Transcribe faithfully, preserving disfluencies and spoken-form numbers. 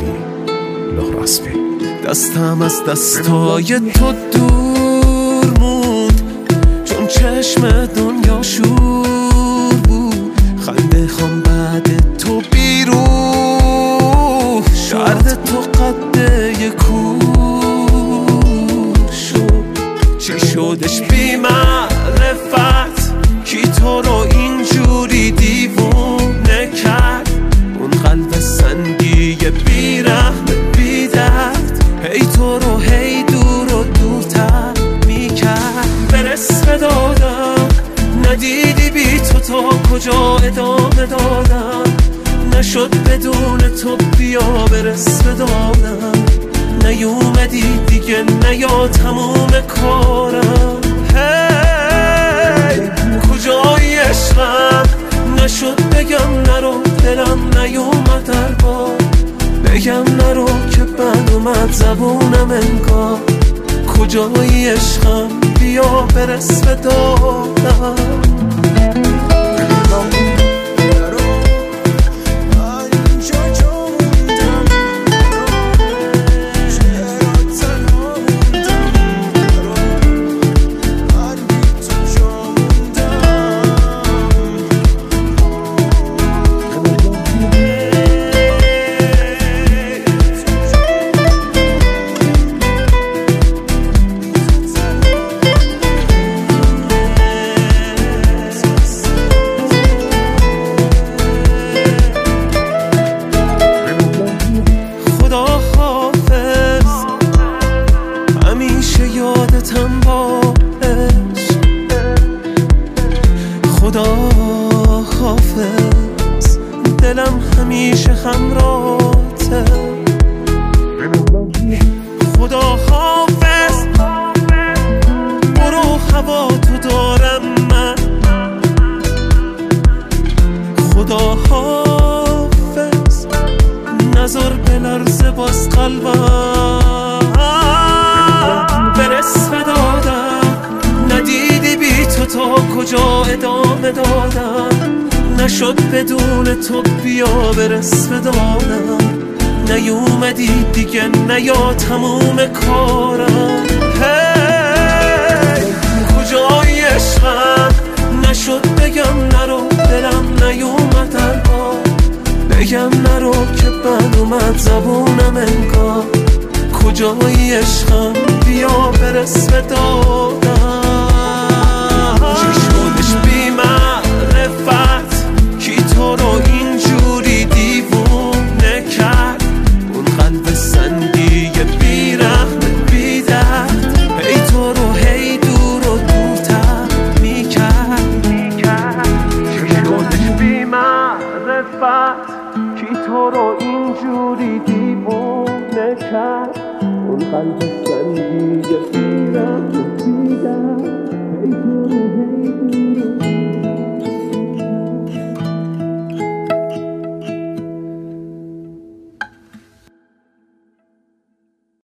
علی لهراسبی. دستم از دستای تو دور موند چون چشم دنیا شور بود. خنده خام بعد تو بیرون شرد تو قده کور شد. چی شدش بی معرفت کی تو رو اینجوری دیوونه کرد؟ اون قلب سنگی بی رحم بی درد هی تو رو هی دور و دورتر میکرد. برس به دادم ندیدی بی تو تا کجا ادامه دادم. نشد بدون تو بیا برس به دادم. نیومدی دیگه نیا تموم کارم. هی کجایی عشقم؟ نشد بگم نرو دلم نیومد در بار. بگم نرو که بد اومد زبونم انگار. کجایی عشقم؟ بیا برس به دادم. خدا حافظ دلم همیشه همراهته. خدا حافظ برو هوا تو دارم من. خدا حافظ نظر بلرزه باز قلبم. برس بدادم ندیدی بی تو تا کجا ادامه دادم. نشد بدون تو بیا برس بدادم. نیومدی دیگه نیا تموم کارم. هی کجایی عشقم؟ نشد بگم نرو دلم نیومد در بار. بگم نرو که بد اومد زبونم انگار. کجایی عشقم؟ بیا برس بدادم. چی شدش بی معرفت کی تو رو اینجوری دیوونه کرد؟ اون قلب سنگی بی رحم بی درد هی تو رو هی دور و دورتر میکرد. چی شدش بی معرفت کی تو رو اینجوری دیوونه کرد؟ اون قلب سنگی بی رحم بی درد هی تو رو هی دور و